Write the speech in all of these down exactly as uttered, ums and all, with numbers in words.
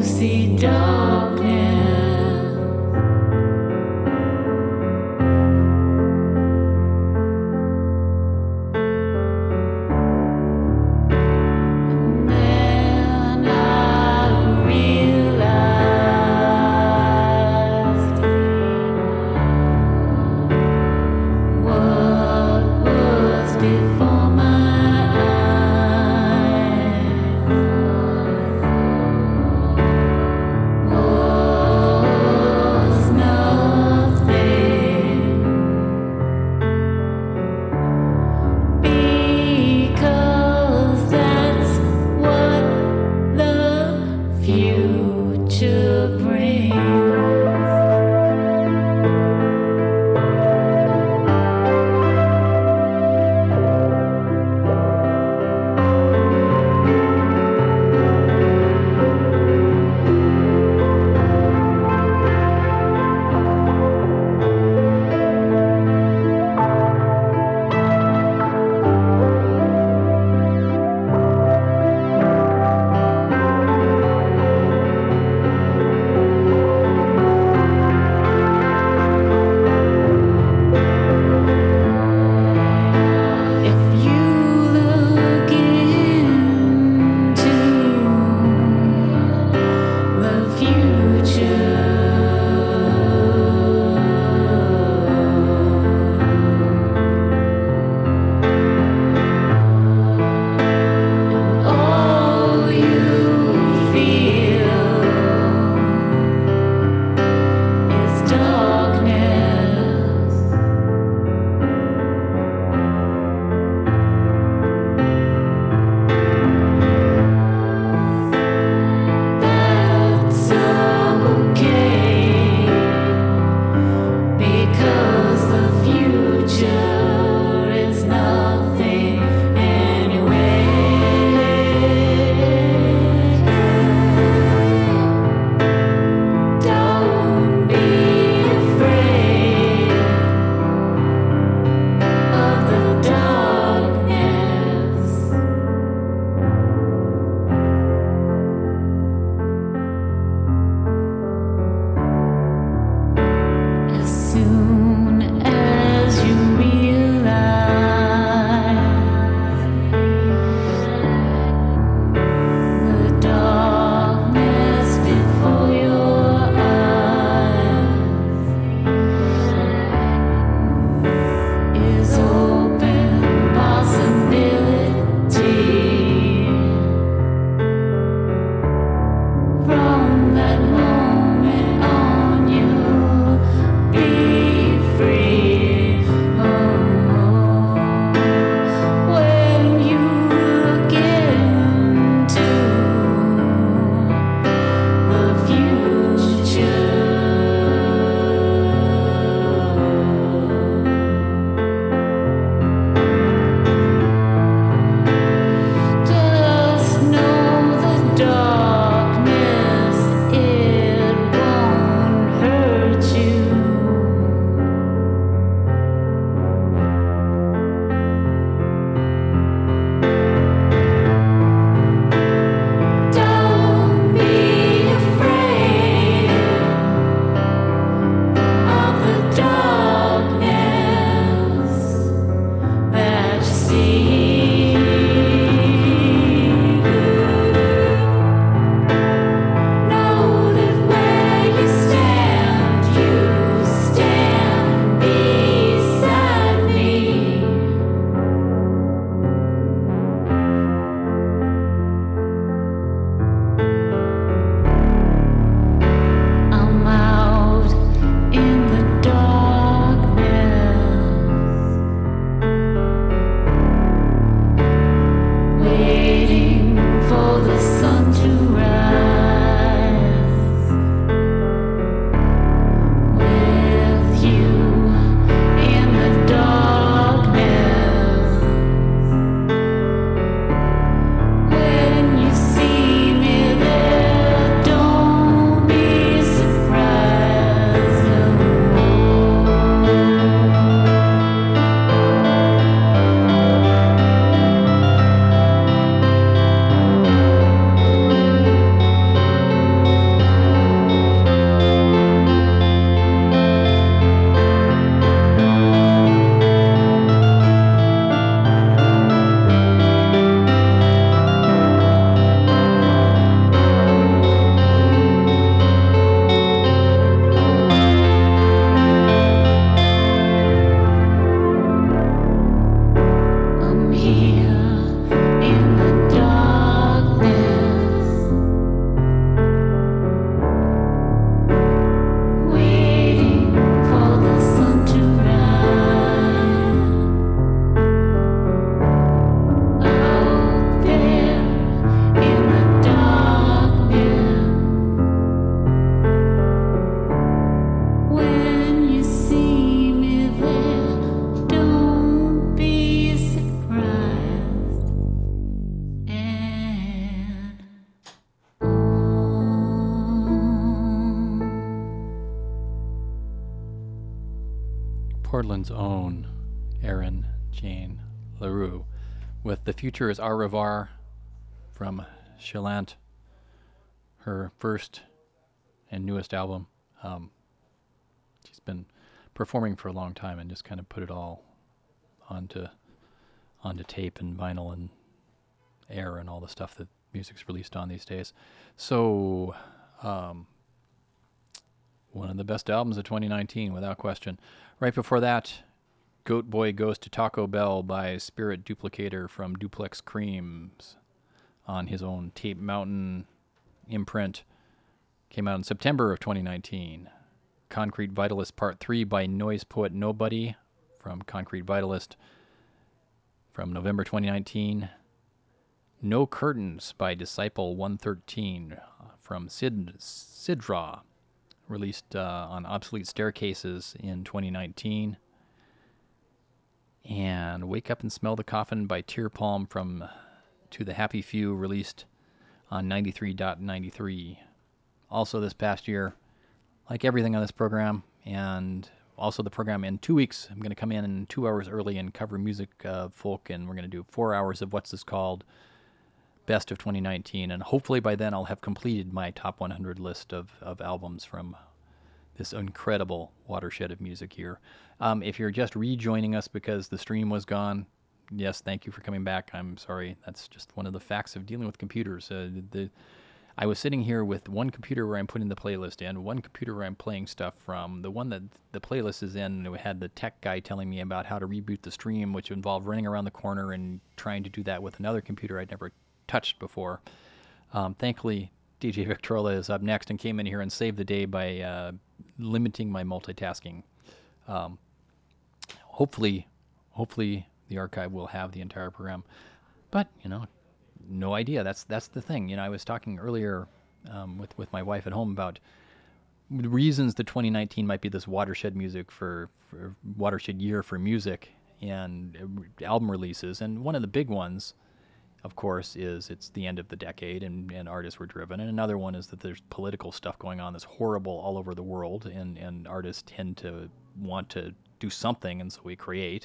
see darkness. And then I realized what was before my eyes. What Portland's own Erin Jane LaRue with The Future is Au Revoir from Chelant, her first and newest album. Um, she's been performing for a long time and just kind of put it all onto onto tape and vinyl and air and all the stuff that music's released on these days. So, um, one of the best albums of twenty nineteen, without question. Right before that, Goat Boy Goes to Taco Bell by Spirit Duplicator from Duplex Creams on his own Tape Mountain imprint. Came out in September of twenty nineteen. Concrete Vitalist Part three by Noise Poet Nobody from Concrete Vitalist from November twenty nineteen. No Curtains by Disciple one thirteen from Sid Sidra, released uh, on Obsolete Staircases in twenty nineteen. And Wake Up and Smell the Coffin by Tear Palm from To the Happy Few, released on ninety-three point ninety-three. Also this past year, like everything on this program, and also the program in two weeks, I'm going to come in two hours early and cover music, uh, folk, and we're going to do four hours of what's this called, Best of twenty nineteen, and hopefully by then I'll have completed my top one hundred list of, of albums from this incredible watershed of music here. Um, if you're just rejoining us because the stream was gone, yes, thank you for coming back. I'm sorry. That's just one of the facts of dealing with computers. Uh, the, I was sitting here with one computer where I'm putting the playlist in, one computer where I'm playing stuff from. The one that the playlist is in, we had the tech guy telling me about how to reboot the stream, which involved running around the corner and trying to do that with another computer I'd never touched before. Um, thankfully, D J Victrola is up next and came in here and saved the day by uh, limiting my multitasking. Um, hopefully, hopefully the archive will have the entire program, but you know, no idea. That's that's the thing. You know, I was talking earlier um, with with my wife at home about the reasons that twenty nineteen might be this watershed music for, for watershed year for music and uh, album releases, and one of the big ones, of course, is it's the end of the decade and, and artists were driven. And another one is that there's political stuff going on that's horrible all over the world, and, and artists tend to want to do something, and so we create.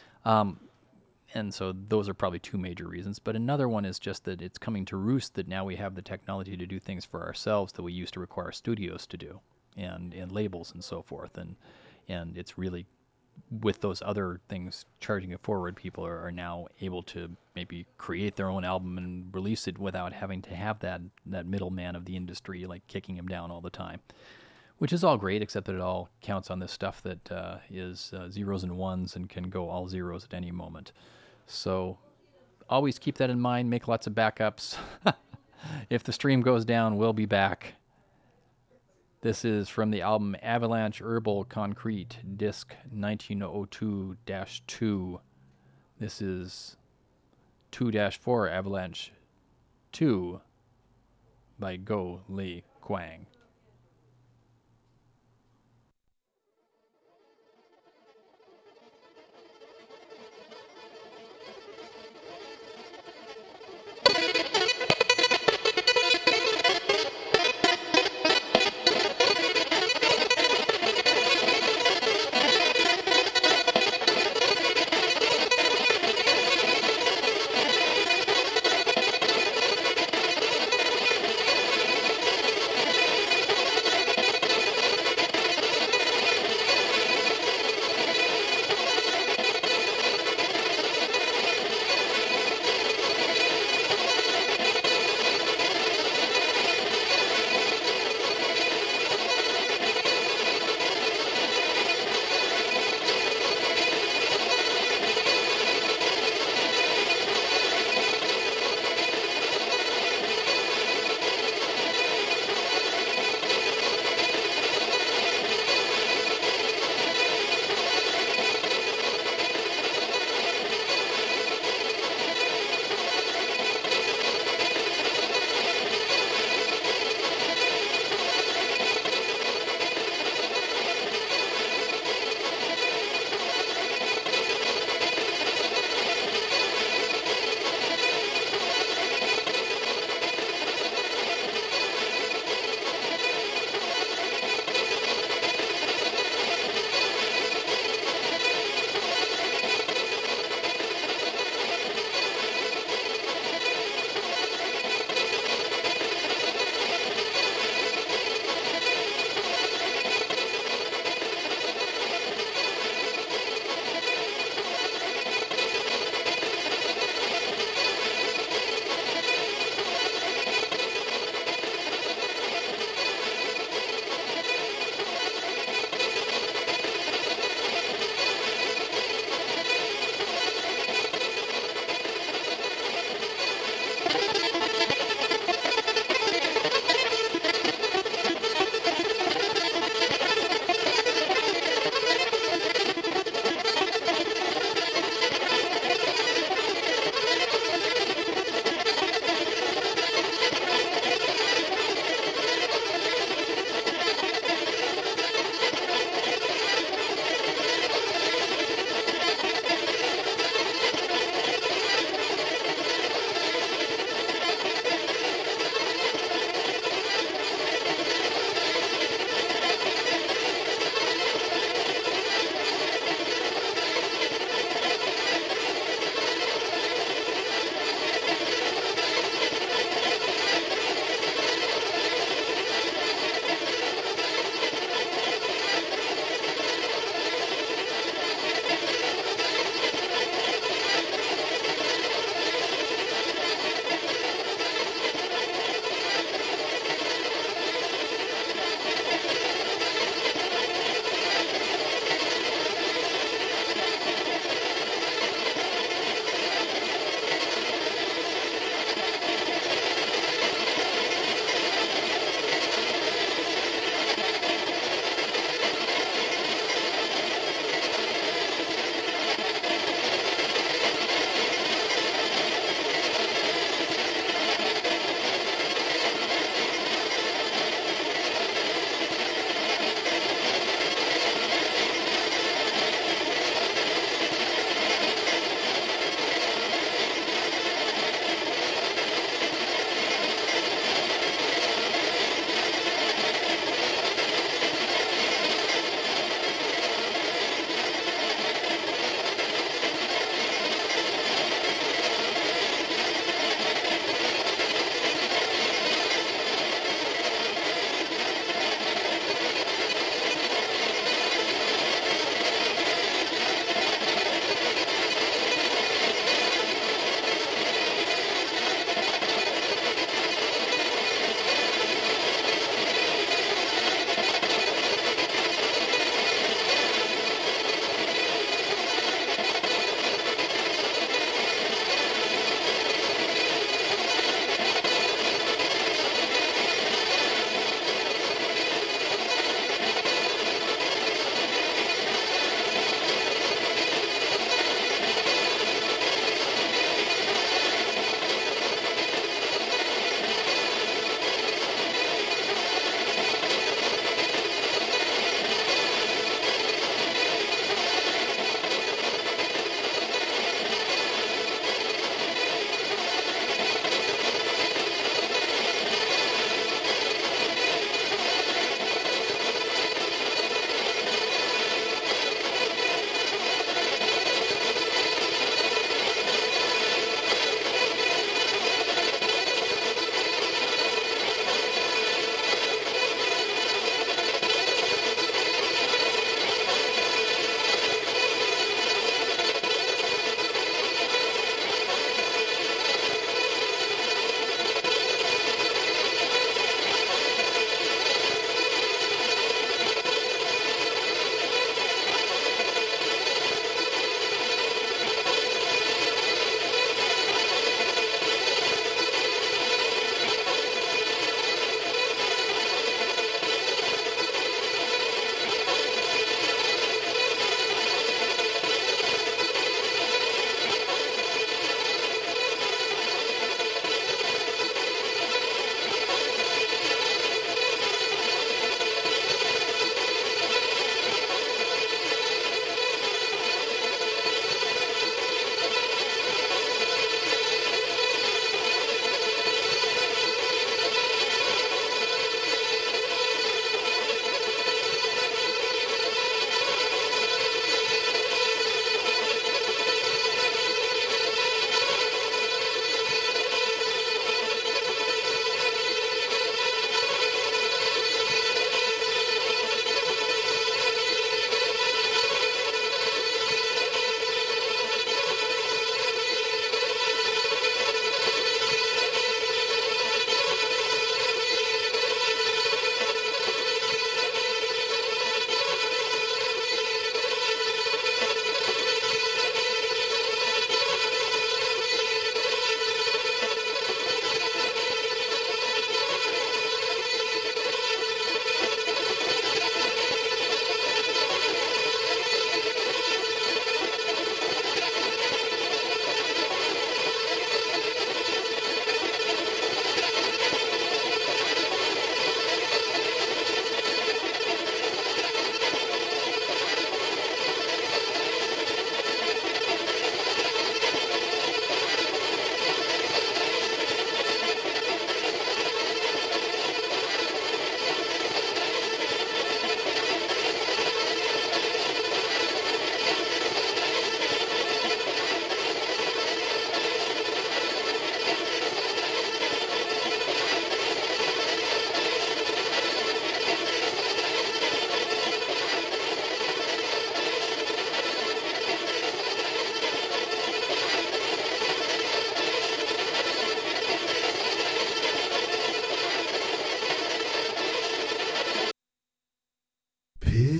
Um, and so those are probably two major reasons. But another one is just that it's coming to roost that now we have the technology to do things for ourselves that we used to require studios to do, and, and labels and so forth. And, and it's really, with those other things charging it forward, people are, are now able to maybe create their own album and release it without having to have that that middleman of the industry like kicking them down all the time, which is all great, except that it all counts on this stuff that uh, is uh, zeros and ones and can go all zeros at any moment. So always keep that in mind. Make lots of backups. If the stream goes down, we'll be back. This is from the album Avalanche Herbal Concrete, disc nineteen oh two dash two. This is two dash four Avalanche two by Go Li Kwang. Thank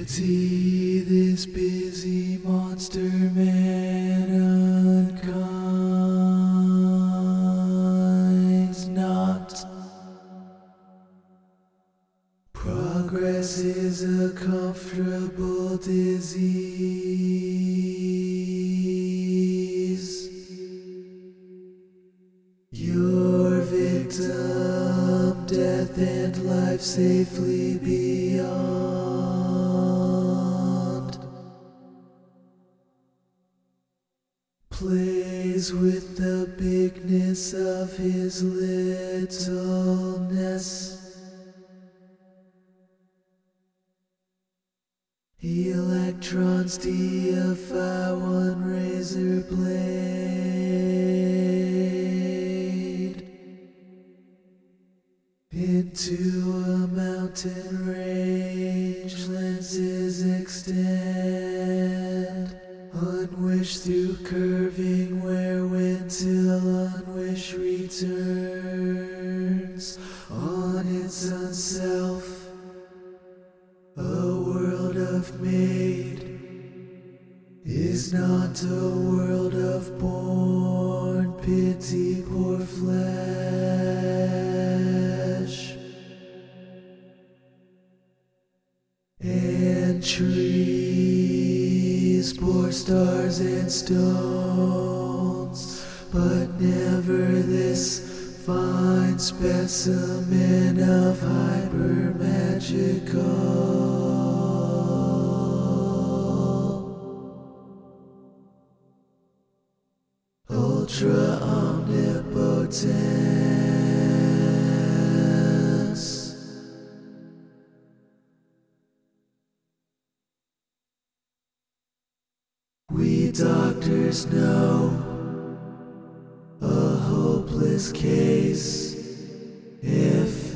Pity this busy monster man unkind's not. Progress is a comfortable disease. Your victim, death and life safely beyond, plays with the bigness of his littleness. Electrons deify one razor blade into a mountain range. Lenses extend, unwished through curving wherewith till unwish returns on its unself. A world of made is not a world of born. Pity poor flesh and trees, poor stars and stones, but never this fine specimen of hyper magical, ultra omnipotence. We doctors know a hopeless case if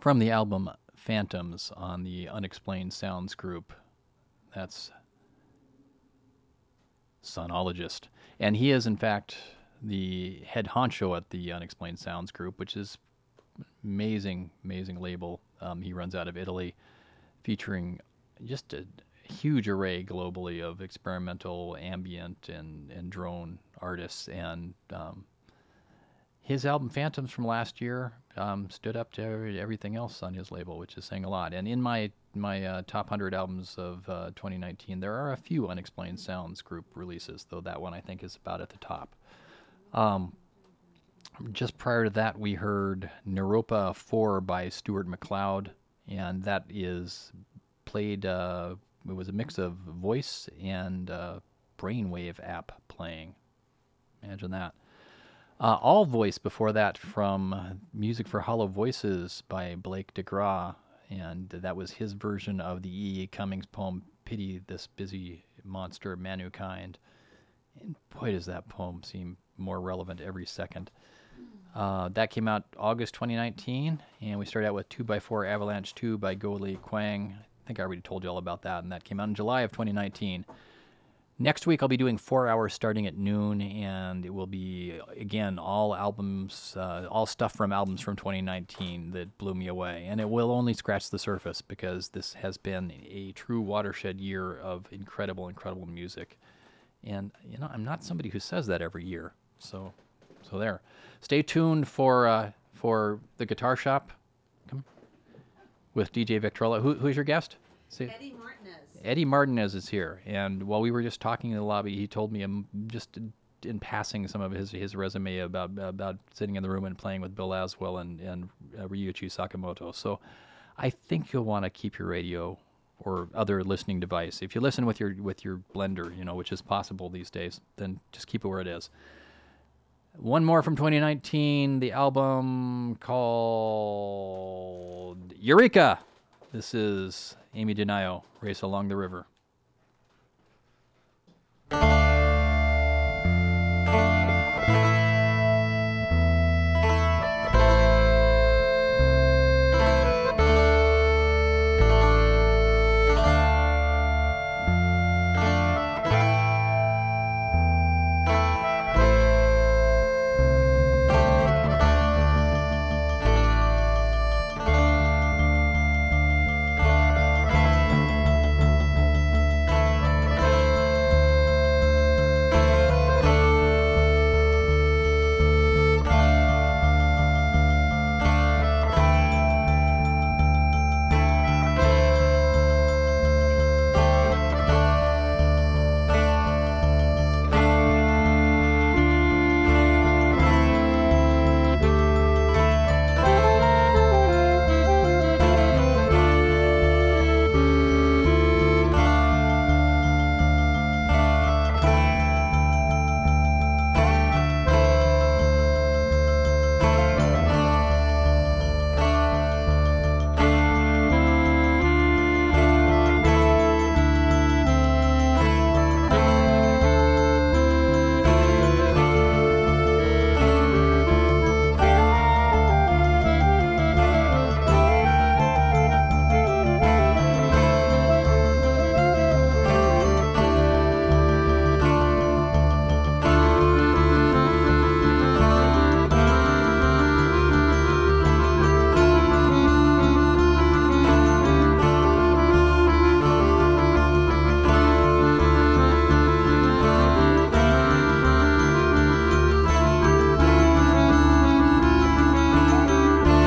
from the album Phantoms on the Unexplained Sounds group. That's Sonologist. And he is, in fact, the head honcho at the Unexplained Sounds group, which is amazing, amazing label. Um, he runs out of Italy, featuring just a huge array globally of experimental, ambient, and, and drone artists. And um, his album Phantoms from last year um, stood up to every, everything else on his label, which is saying a lot. And in my my uh, top one hundred albums of uh, twenty nineteen, there are a few Unexplained Sounds group releases, though that one I think is about at the top. Um, just prior to that, we heard Naropa four by Stuart McLeod, and that is played, uh, it was a mix of voice and uh, brainwave app playing. Imagine that. Uh, all voice before that from Music for Hollow Voices by Blake DeGraw, and that was his version of the E E. Cummings poem, Pity This Busy Monster Mankind. And boy, does that poem seem more relevant every second. Uh, that came out August twenty nineteen, and we started out with two by four Avalanche two by Go Li Kwang. I think I already told you all about that, and that came out in July of twenty nineteen. Next week, I'll be doing four hours starting at noon, and it will be, again, all albums, uh, all stuff from albums from twenty nineteen that blew me away. And it will only scratch the surface because this has been a true watershed year of incredible, incredible music. And, you know, I'm not somebody who says that every year. So, so there. Stay tuned for uh, for the Guitar Shop Come. with D J Victrola. Who, who's your guest? Say, Eddie Martinez. Eddie Martinez is here, and while we were just talking in the lobby, he told me um, just in passing some of his, his resume about about sitting in the room and playing with Bill Laswell and, and uh, Ryuichi Sakamoto. So I think you'll want to keep your radio or other listening device. If you listen with your with your blender, you know, which is possible these days, then just keep it where it is. One more from twenty nineteen, the album called Eureka. This is Amy DeNio, Race Along the River.